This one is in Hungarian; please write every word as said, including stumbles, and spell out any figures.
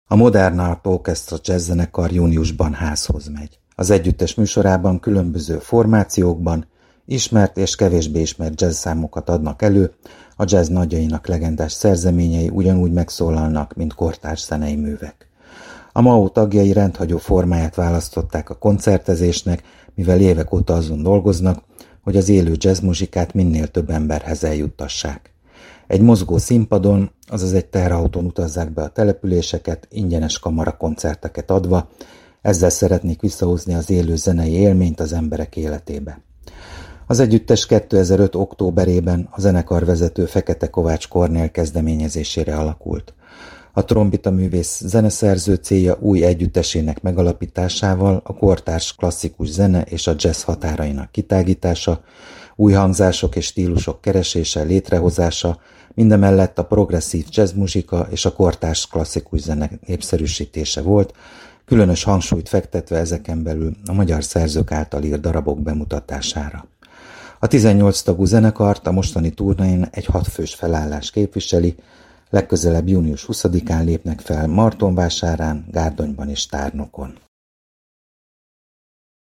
A Modern Art Orchestra jazzzenekar júniusban házhoz megy. Az együttes műsorában különböző formációkban ismert és kevésbé ismert jazz számokat adnak elő, a jazz nagyjainak legendás szerzeményei ugyanúgy megszólalnak, mint kortárs zenei művek. A em á o tagjai rendhagyó formáját választották a koncertezésnek, mivel évek óta azon dolgoznak, hogy az élő jazzmuzsikát minél több emberhez eljuttassák. Egy mozgó színpadon, azaz egy teherautón utazzák be a településeket, ingyenes kamarakoncerteket adva, ezzel szeretnék visszahozni az élő zenei élményt az emberek életébe. Az együttes kétezer-öt októberében a zenekarvezető Fekete Kovács Kornél kezdeményezésére alakult. A trombitaművész zeneszerző célja új együttesének megalapításával a kortárs klasszikus zene és a jazz határainak kitágítása, új hangzások és stílusok keresése, létrehozása, mindemellett a progresszív jazzmuzsika és a kortárs klasszikus zene népszerűsítése volt, különös hangsúlyt fektetve ezeken belül a magyar szerzők által írt darabok bemutatására. A tizennyolc tagú zenekart a mostani turnéján egy hatfős felállás képviseli, legközelebb június huszadikán lépnek fel Martonvásárán, Gárdonyban és Tárnokon.